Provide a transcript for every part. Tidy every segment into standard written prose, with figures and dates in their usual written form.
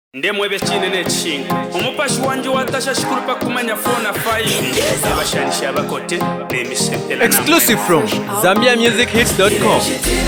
Ndemwe bekine n'ekinga omupashi wanje watasha shikuru pa kumanya 4 na 5 abashanisha abakote n'emisepela. Exclusive from ZambiaMusicHits.com.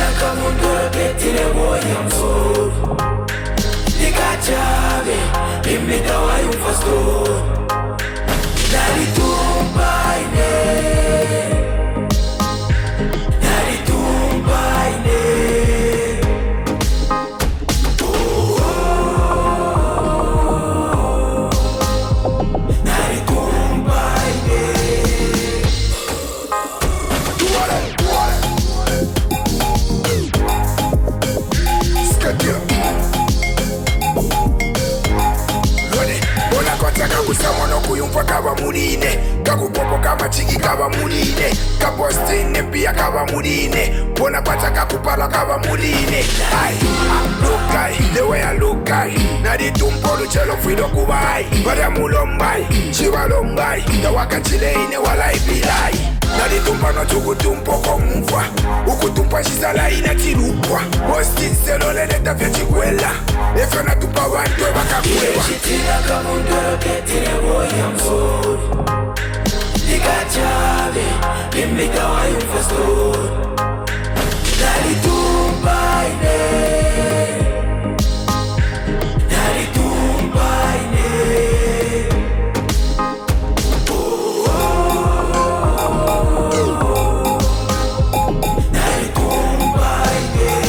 Kusamono kuyumva kaba muline kakupopo kama chiki kaba muline kapostine pia kaba muline bona kwata kakupala kaba muline I look guy the way I look guy nadi tumpolo chelo fido kubai bada mulombai chiwa lombai da wakachile ine wala ibilai nadi tumpano tukutumpo komufwa ukutumpa shizala ina tirupwa postin selo leneta vya chikwela efyo natupa wantu wakakwewa Shitina kamundoro ketine boya msori Nikachabe, imika wa yunfestori Nalitumba ine Nalitumba ine Nalitumba ine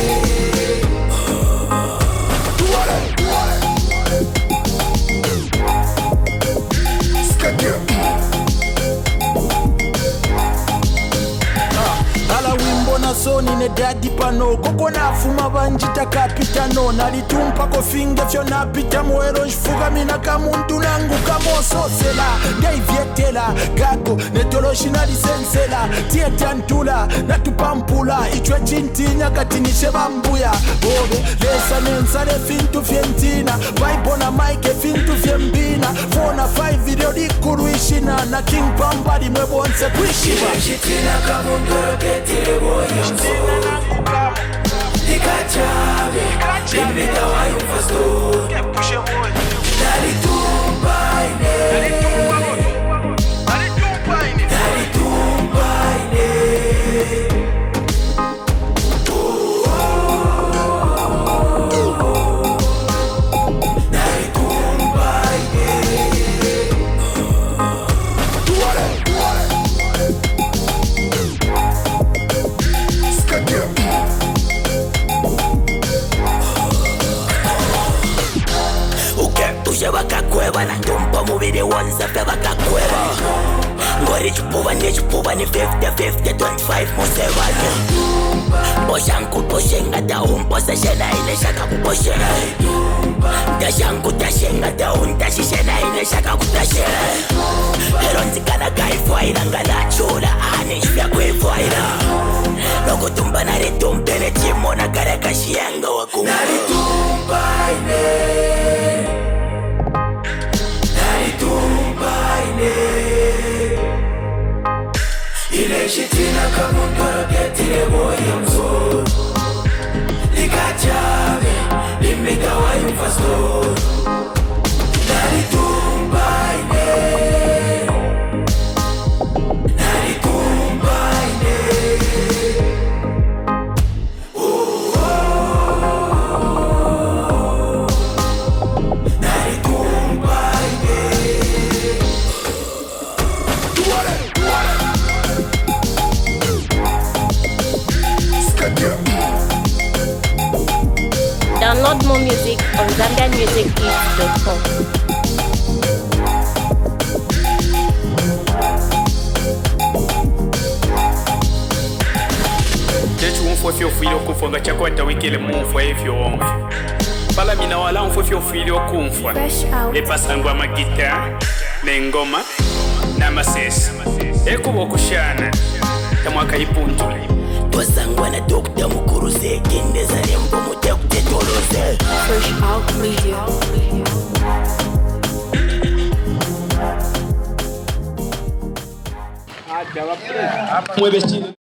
Ala wimbo na soni ne daddy pano koko na fuma banjita kapitano nalitumpa ko finge fyo na pita mwero shifuga mina kamuntu nangu kamoso sela ngeivyetela gago netoloshina lisensela tietantula natupampula ichwe chintinya katinishe bambuya bobe lesa nensale fintu fyentina vaibona mike fintu fyembina 4 na 5 video dikuruishina na king pambadi mwebonse kuishiba Shitina kamundoro ketine boya msori Nikachabe, imika wa yunfestori Nalitumba ine Nalitumba ine Nalitumba Uje bakakweba na ndumpa mubiri wonza fe bakakweba Ngori chipuba ni 50-50 25 musevanya Boshanku boshenga da umposa shena ine shaka kuboshena Dashanku tashenga da untashi shena ine shaka kutashena Eronzikana kaifwaira ngana chula ane shvya kweifwaira Nokutumba naritumpe nechimona kare kashianga wakungu Nalitumba ine Ile shitina kamundoro ketine boya msori Nikachabe, imika wa yunfestori Nalitumba ine Nalitumba ine Nalitumba ine Download more music on ZambiaMusicHits.com. Chechu fyo filo kufonga chakwata wikile mumfwa efyo wonge pala mina wala fyo filo kumfwa lepasangwa magita n'engoma n'amasesi ekuba okushana tamwaka ipuntule Twasangwa na Dr. Mukuruze Kindeza Rembo Mutekute Toloze Fresh Out Media. mwe bekine